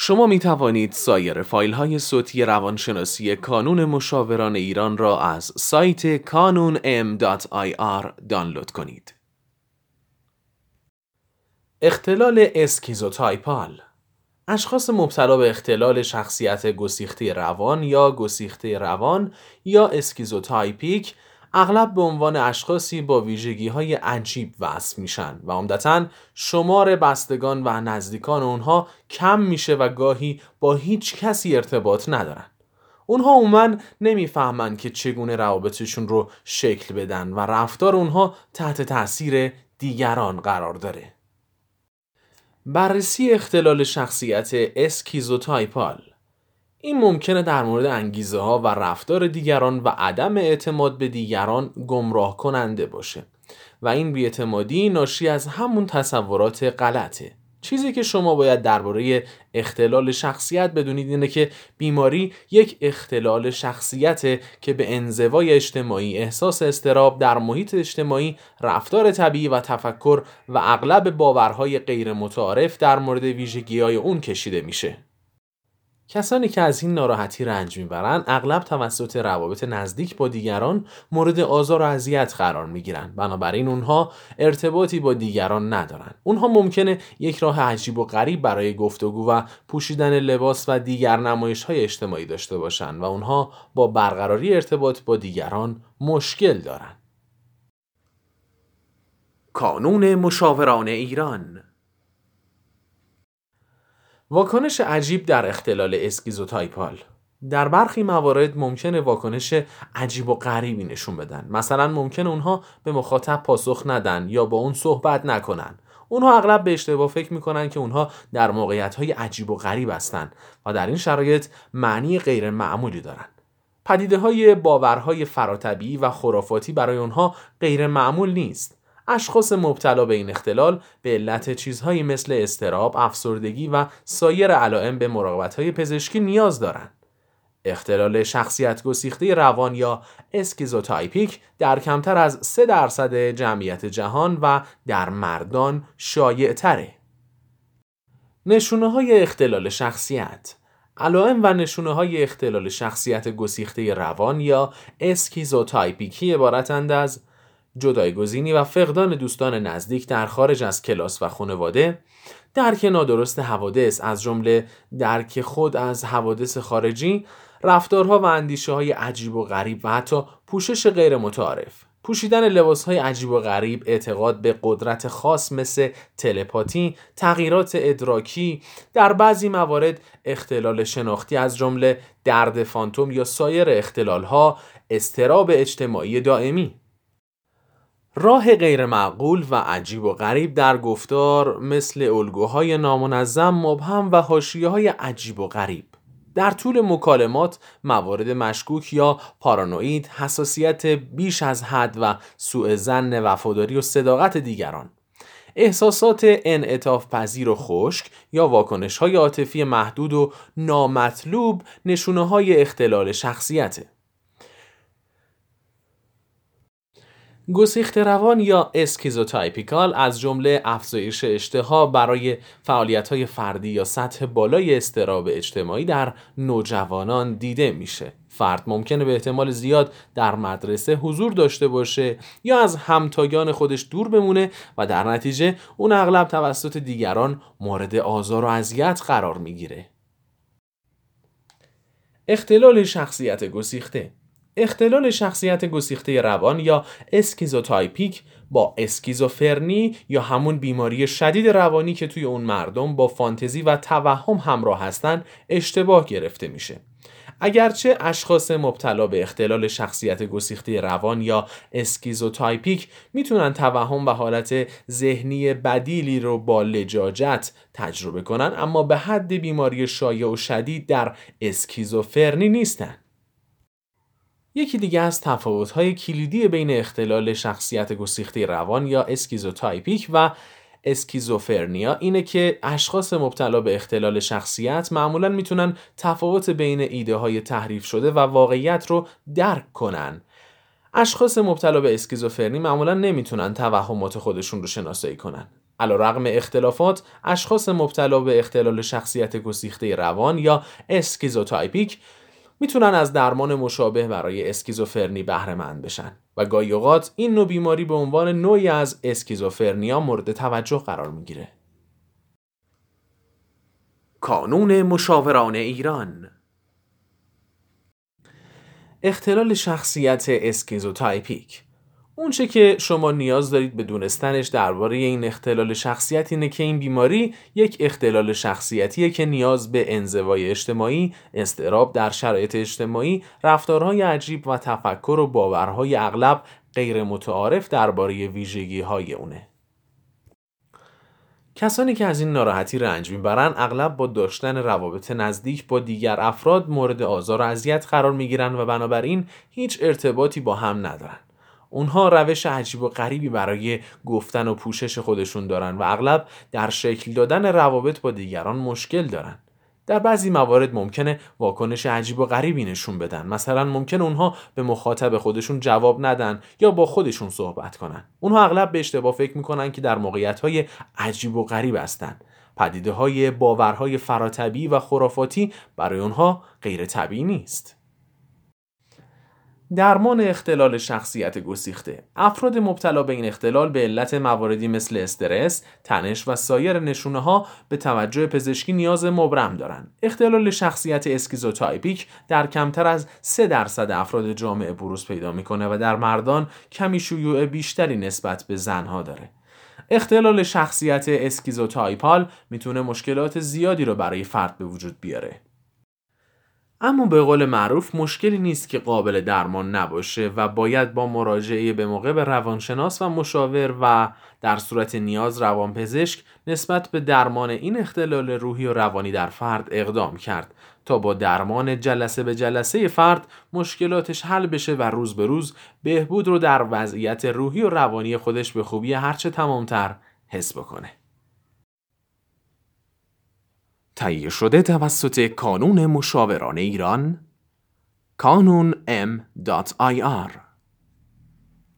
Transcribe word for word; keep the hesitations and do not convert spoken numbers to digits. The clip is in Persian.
شما می توانید سایر فایل های صوتی روانشناسی کانون مشاوران ایران را از سایت کانون ام دات آی آر دانلود کنید. اختلال اسکیزوتایپال. اشخاص مبتلا به اختلال شخصیت گسیخته روان یا گسیخته روان یا اسکیزوتایپیک اغلب به عنوان اشخاصی با ویژگی‌های عجیب وصف میشن و عمدتاً شمار بستگان و نزدیکان اونها کم میشه و گاهی با هیچ کسی ارتباط ندارن. اونها عموماً نمیفهمن که چگونه روابطشون رو شکل بدن و رفتار اونها تحت تأثیر دیگران قرار داره. بررسی اختلال شخصیت اسکیزوتایپال. این ممکنه در مورد انگیزه ها و رفتار دیگران و عدم اعتماد به دیگران گمراه کننده باشه و این بی‌اعتمادی ناشی از همون تصورات غلطه. چیزی که شما باید درباره اختلال شخصیت بدونید اینه که بیماری یک اختلال شخصیته که به انزوای اجتماعی، احساس اضطراب در محیط اجتماعی، رفتار طبیعی و تفکر و اغلب باورهای غیر متعارف در مورد ویژگی‌های اون کشیده میشه. کسانی که از این ناراحتی رنج میبرن اغلب توسط روابط نزدیک با دیگران مورد آزار و اذیت قرار میگیرن. بنابراین اونها ارتباطی با دیگران ندارن. اونها ممکنه یک راه عجیب و غریب برای گفتگو و پوشیدن لباس و دیگر نمایش‌های اجتماعی داشته باشن و اونها با برقراری ارتباط با دیگران مشکل دارن. کانون مشاوران ایران. واکنش عجیب در اختلال اسکیزوتایپال. در برخی موارد ممکنه واکنش عجیب و غریبی نشون بدن. مثلا ممکنه اونها به مخاطب پاسخ ندن یا با اون صحبت نکنن. اونها اغلب به اشتباه فکر میکنن که اونها در موقعیت‌های عجیب و غریب هستن و در این شرایط معنی غیر معمولی دارن. پدیده‌های باورهای فراتبیعی و خرافاتی برای اونها غیر معمول نیست. اشخاص مبتلا به این اختلال به علت چیزهایی مثل اضطراب، افسردگی و سایر علائم به مراقبت‌های پزشکی نیاز دارند. اختلال شخصیت گسیخته روان یا اسکیزوتایپیک در کمتر از سه درصد جمعیت جهان و در مردان شایع تره. نشونه‌های اختلال شخصیت. علائم و نشونه‌های اختلال شخصیت گسیخته روان یا اسکیزوتایپیکی عبارتند از جدایگزینی و فقدان دوستان نزدیک در خارج از کلاس و خانواده، درک نادرست حوادث از جمله درک خود از حوادث خارجی، رفتارها و اندیشه‌های عجیب و غریب و حتی پوشش غیر متعارف، پوشیدن لباس‌های عجیب و غریب، اعتقاد به قدرت خاص مثل تلپاتی، تغییرات ادراکی، در بعضی موارد اختلال شناختی از جمله درد فانتوم یا سایر اختلال‌ها، اضطراب اجتماعی دائمی. راه غیر معقول و عجیب و غریب در گفتار مثل الگوهای نامنظم، مبهم و حاشیه‌های عجیب و غریب. در طول مکالمات موارد مشکوک یا پارانوید، حساسیت بیش از حد و سوء ظن وفاداری و صداقت دیگران. احساسات انعطاف پذیر و خشک یا واکنش‌های عاطفی محدود و نامطلوب نشونه‌های اختلال شخصیته. گسیخته روان یا اسکیزوتایپیکال از جمله افزایش اشتها برای فعالیت‌های فردی یا سطح بالای اضطراب اجتماعی در نوجوانان دیده میشه. فرد ممکنه به احتمال زیاد در مدرسه حضور داشته باشه یا از همتایان خودش دور بمونه و در نتیجه اون اغلب توسط دیگران مورد آزار و اذیت قرار میگیره. اختلال شخصیت گسیخته. اختلال شخصیت گسیخته روان یا اسکیزوتایپیک با اسکیزوفرنی یا همون بیماری شدید روانی که توی اون مردم با فانتزی و توهم همراه هستن اشتباه گرفته میشه. اگرچه اشخاص مبتلا به اختلال شخصیت گسیخته روان یا اسکیزوتایپیک میتونن توهم و حالت ذهنی بدیلی رو با لجاجت تجربه کنن، اما به حد بیماری شایع و شدید در اسکیزوفرنی نیستن. یکی دیگه از تفاوت‌های کلیدی بین اختلال شخصیت گسیخته روان یا اسکیزوتایپیک و اسکیزوفرنیا اینه که اشخاص مبتلا به اختلال شخصیت معمولاً میتونن تفاوت بین ایده‌های تحریف شده و واقعیت رو درک کنن. اشخاص مبتلا به اسکیزوفرنی معمولاً نمیتونن توهمات خودشون رو شناسایی کنن. علیرغم اختلافات، اشخاص مبتلا به اختلال شخصیت گسیخته روان یا اسکیزوتایپیک میتونن از درمان مشابه برای اسکیزوفرنی بهره مند بشن و گاهی اوقات این نوع بیماری به عنوان نوعی از اسکیزوفرنیا مورد توجه قرار میگیره. کانون مشاوران ایران. اختلال شخصیت اسکیزوتایپیک. اونچه که شما نیاز دارید به دونستنش درباره این اختلال شخصیت اینه که این بیماری یک اختلال شخصیتیه که نیاز به انزوای اجتماعی، اضطراب در شرایط اجتماعی، رفتارهای عجیب و تفکر و باورهای اغلب غیر متعارف درباره ویژگی‌های اونه. کسانی که از این ناراحتی رنج میبرن اغلب با داشتن روابط نزدیک با دیگر افراد مورد آزار و اذیت قرار میگیرن و بنابراین هیچ ارتباطی با هم ندارن. اونها روش عجیب و غریبی برای گفتن و پوشش خودشون دارن و اغلب در شکل دادن روابط با دیگران مشکل دارن. در بعضی موارد ممکنه واکنش عجیب و غریبی نشون بدن. مثلا ممکنه اونها به مخاطب خودشون جواب ندن یا با خودشون صحبت کنن. اونها اغلب به اشتباه فکر میکنن که در موقعیت‌های عجیب و غریب هستن. پدیده‌های باورهای فراتبیعی و خرافاتی برای اونها غیر طبیعی نیست. درمان اختلال شخصیت گسیخته. افراد مبتلا به این اختلال به علت مواردی مثل استرس، تنش و سایر نشونه‌ها به توجه پزشکی نیاز مبرم دارند. اختلال شخصیت اسکیزوتایپیک در کمتر از سه درصد افراد جامعه بروز پیدا می‌کنه و در مردان کمی شیوع بیشتری نسبت به زنها داره. اختلال شخصیت اسکیزوتایپال میتونه مشکلات زیادی رو برای فرد به وجود بیاره. اما به قول معروف مشکلی نیست که قابل درمان نباشه و باید با مراجعه به موقع به روانشناس و مشاور و در صورت نیاز روانپزشک نسبت به درمان این اختلال روحی و روانی در فرد اقدام کرد تا با درمان جلسه به جلسه فرد مشکلاتش حل بشه و روز به روز بهبود رو در وضعیت روحی و روانی خودش به خوبی هرچه تمامتر حس بکنه. تهیه شده توسط کانون مشاوران ایران، کانون ام دات آی آر